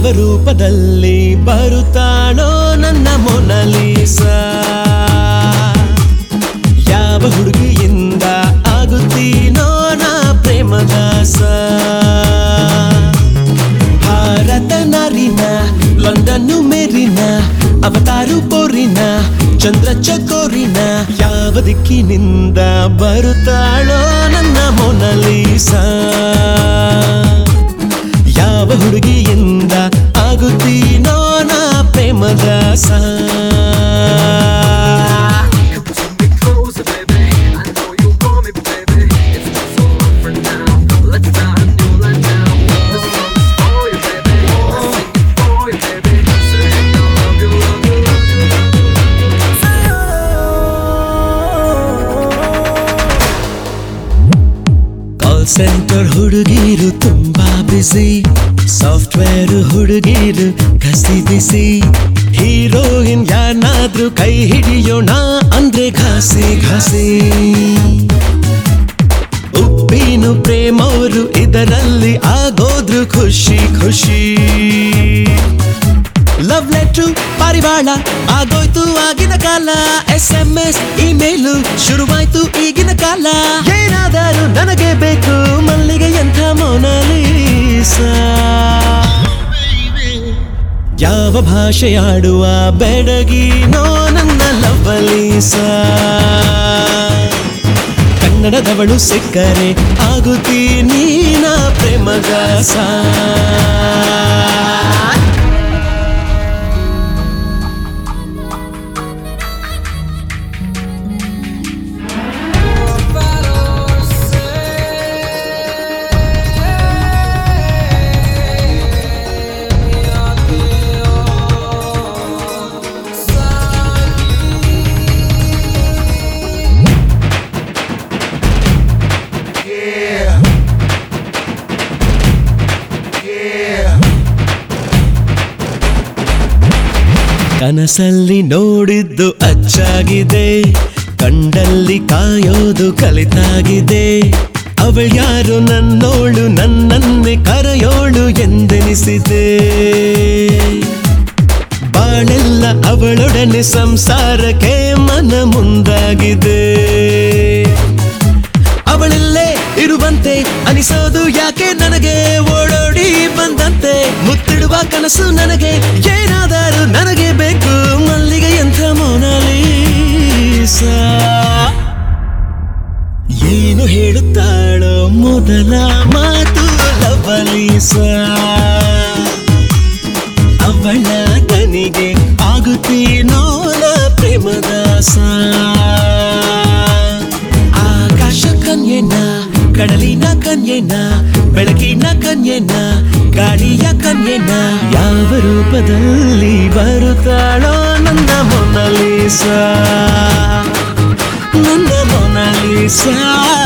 ರೂಪದಲ್ಲಿ ಬರುತ್ತಾಳೋ ನನ್ನ ಮೊನಾಲಿಸಾ ಯಾವ ಹುಡುಗಿಯಿಂದ ಆಗುತ್ತೀನೋ ನಾ ಪ್ರೇಮದಾಸ ಭಾರತ ನಾರಿನ ಲಂಡನ್ನು ಮೇರಿನ ಅವತಾರು ಪೋರಿನ ಚಂದ್ರ ಚಕೋರಿನ ಯಾವ ದಿಕ್ಕಿನಿಂದ ಬರುತ್ತಾಳೋ ನನ್ನ ಮೊನಾಲಿಸಾ ಯಾವ ಹುಡುಗಿಯಿಂದ ಆಗುತ್ತೀನೋ ನಾ ಪ್ರೇಮದಾಸ ಕಾಲ್ ಸೆಂಟರ್ ಹುಡುಗಿರು ತುಂಬಾ ಬಿಸಿ ಸಾಫ್ಟ್ವೇರ್ ಹುಡುಗಿರು ಕಸಿ ಬಿಸಿ ಹೀರೋಯಿನ್ ಯಾರನ್ನಾದ್ರೂ ಕೈ ಹಿಡಿಯೋಣ ಅಂದ್ರೆ ಘಾಸಿ ಘಾಸಿ ಉಪ್ಪಿನು ಪ್ರೇಮವರು ಇದರಲ್ಲಿ ಆಗೋದ್ರು ಖುಷಿ ಖುಷಿ ಲವ್ ಲೆಟ್ರು ಪಾರಿವಾಳ ಆಗೋಯ್ತು ಆಗಿನ ಕಾಲ SMS ಇಮೇಲು ಶುರುವಾಯ್ತು ಈಗಿನ ಕಾಲ ಏನಾದರೂ ನನಗೆ ಬೇಕು ಮಲ್ಲಿಗೆಯಂಥ ಮೊನಾಲಿಸಾ ಯಾವ ಭಾಷೆಯಾಡುವ ಬೆಡಗಿನೋ ನನ್ನ ಲವ್ವಲೀಸಾ ಕನ್ನಡದವಳು ಸಿಕ್ಕರೆ ಆಗುತ್ತೀನಿ ನಾ ಪ್ರೇಮದಾಸ ಕನಸಲ್ಲಿ ನೋಡಿದ್ದು ಅಚ್ಚಾಗಿದೆ ಕಂಡಲ್ಲಿ ಕಾಯೋದು ಕಲಿತಾಗಿದೆ ಅವಳ್ಯಾರು ನನ್ನೋಳು ನನ್ನನ್ನೇ ಕರೆಯೋಳು ಎಂದೆನಿಸಿದೆ ಬಾಳೆಲ್ಲ ಅವಳೊಡನೆ ಸಂಸಾರಕ್ಕೆ ಮನ ಮುಂದಾಗಿದೆ ಅವಳಲ್ಲೇ ಇರುವಂತೆ ಅನಿಸೋದು ಯಾಕೆ ನನಗೆ ಓಡೋಡಿ ಬಂದಂತೆ ಮುತ್ತಿಡುವ ಕನಸು ನನಗೆ ಏನಾದರೂ ನನಗೆ ಬೇಕು ಮಲ್ಲಿಗೆಯಂಥ ಮೊನಾಲಿಸಾ ಏನು ಹೇಳುತ್ತಾಳೋ ಮೊದಲ ಮಾತು ಲವ್ವಲೀಸಾ ಅವಳ ತನಿಗೆ ಆಗುತ್ತೀನೋ ನಾ ಪ್ರೇಮದಾಸ ಆಕಾಶ ಕನ್ಯೆನ ಕಡಲಿನ ಕನ್ಯೆನ ಬೆಳಕಿನ ಕನ್ಯೆನ ಗಾಳಿಯ ಕನ್ಯೆನ ಯಾವ ರೂಪದಲ್ಲಿ ಬರುತ್ತಾಳೋ ನನ್ನ ಮೊನಾಲಿಸಾ ನನ್ನ ಮೊನಾಲಿಸಾ